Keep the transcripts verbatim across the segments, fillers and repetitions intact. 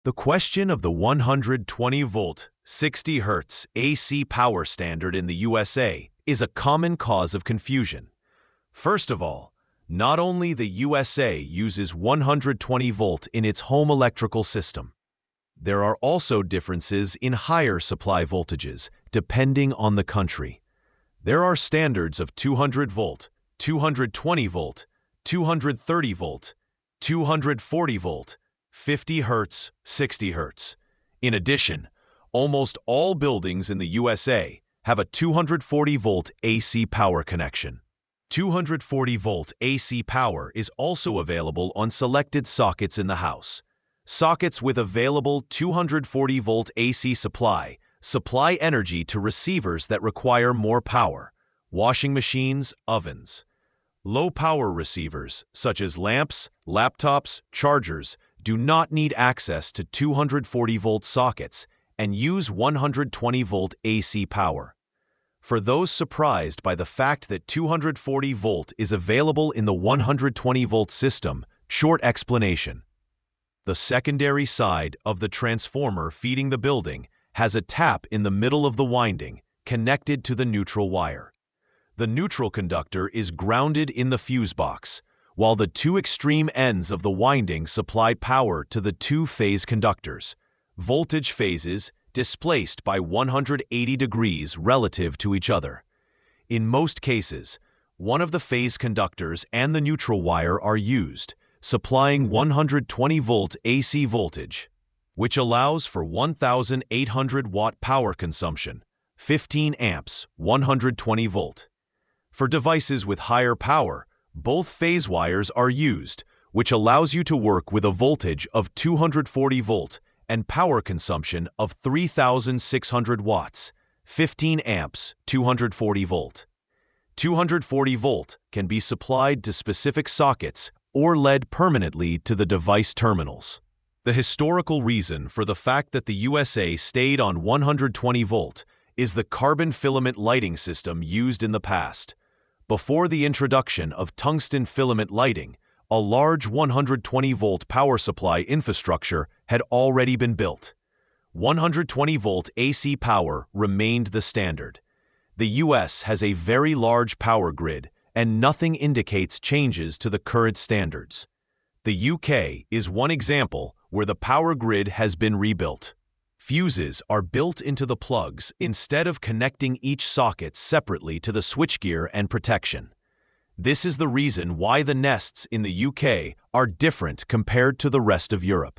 The question of the one hundred twenty volt, sixty hertz A C power standard in the U S A is a common cause of confusion. First of all, not only the U S A uses one hundred twenty volt in its home electrical system. There are also differences in higher supply voltages depending on the country. There are standards of two hundred volt, two hundred twenty volt, two hundred thirty volt, two hundred forty volt, fifty hertz, sixty hertz. In addition, almost all buildings in the U S A have a two hundred forty volt A C power connection. two hundred forty volt A C power is also available on selected sockets in the house. Sockets with available two hundred forty volt A C supply supply energy to receivers that require more power, washing machines, ovens. Low-power receivers, such as lamps, laptops, chargers, do not need access to two hundred forty volt sockets and use one hundred twenty volt A C power. For those surprised by the fact that two hundred forty volt is available in the one hundred twenty volt system, short explanation. The secondary side of the transformer feeding the building has a tap in the middle of the winding connected to the neutral wire. The neutral conductor is grounded in the fuse box, while the two extreme ends of the winding supply power to the two phase conductors, voltage phases displaced by one hundred eighty degrees relative to each other. In most cases, one of the phase conductors and the neutral wire are used, supplying one hundred twenty volt A C voltage, which allows for one thousand eight hundred watt power consumption, fifteen amps, one hundred twenty volt. For devices with higher power, both phase wires are used, which allows you to work with a voltage of two hundred forty volt and power consumption of three thousand six hundred watts, fifteen amps, two hundred forty volt. two hundred forty volt can be supplied to specific sockets or led permanently to the device terminals. The historical reason for the fact that the U S A stayed on one hundred twenty volt is the carbon filament lighting system used in the past. Before the introduction of tungsten filament lighting, a large one hundred twenty volt power supply infrastructure had already been built. one hundred twenty volt A C power remained the standard. The U S has a very large power grid, and nothing indicates changes to the current standards. The U K is one example where the power grid has been rebuilt. Fuses are built into the plugs instead of connecting each socket separately to the switchgear and protection. This is the reason why the nests in the U K are different compared to the rest of Europe.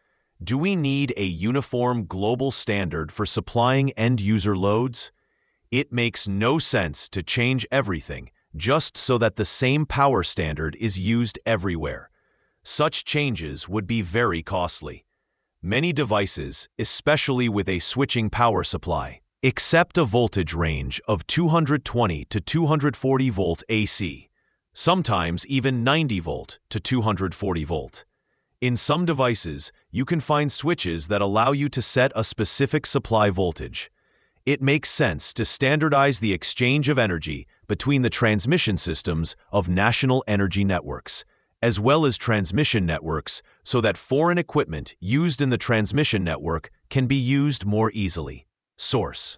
Do we need a uniform global standard for supplying end-user loads? It makes no sense to change everything just so that the same power standard is used everywhere. Such changes would be very costly. Many devices, especially with a switching power supply, accept a voltage range of two hundred twenty to two hundred forty volt A C, sometimes even ninety volt to two hundred forty volt. In some devices, you can find switches that allow you to set a specific supply voltage. It makes sense to standardize the exchange of energy between the transmission systems of national energy networks, as well as transmission networks, so that foreign equipment used in the transmission network can be used more easily. Source: